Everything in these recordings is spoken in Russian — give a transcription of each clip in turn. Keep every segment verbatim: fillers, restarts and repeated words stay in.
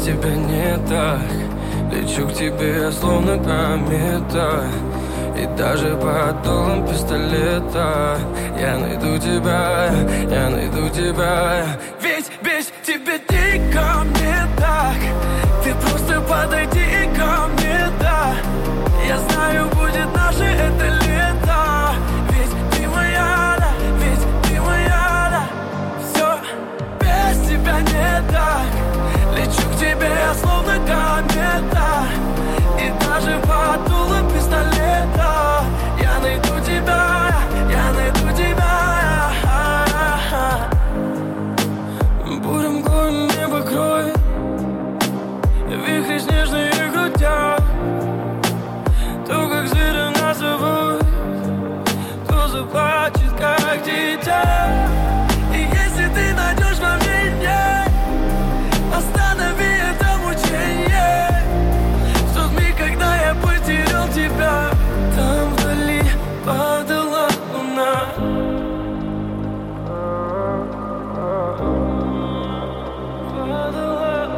тебя не так. Лечу к тебе, словно комета, и даже под дулом пистолета я найду тебя, я найду тебя. Ведь без тебя дико мне так. Ты просто подойди ко мне, да. Я знаю, будет наше это лето. Ведь ты моя, да, ведь ты моя, да. Все без тебя не так. Лечу к тебе, словно комета, и даже под дулом пистолета я найду тебя, я найду тебя. Бурем горн небо кроет, вихри снежные крутят. То, как зверя нас зовут, то заплачет, как дитя. И если ты найдешь во мне ней, останови это мучение. В тот миг, когда я потерял тебя, там вдали падала луна. Падала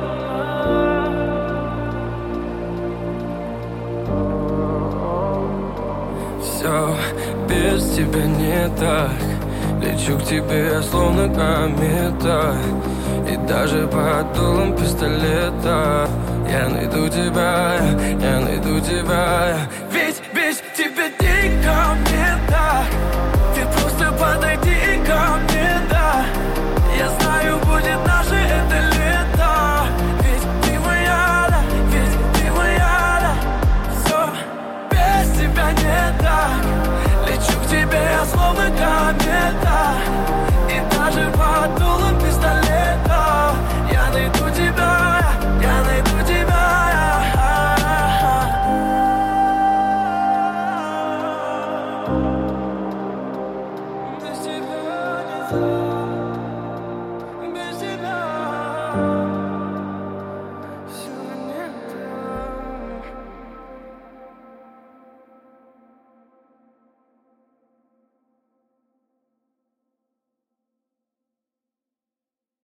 луна. Все без тебя не так. Лечу к тебе, словно комета, и даже под дулом пистолета я найду тебя, я найду тебя. Ведь без тебя дико мне так. Ты просто подойди ко мне, да. Я знаю, будет наше это лето. Ведь ты моя, да, ведь ты моя, да. Все без тебя не так. Лечу к тебе, словно комета, и даже под дулом пистолета я найду тебя, я найду тебя.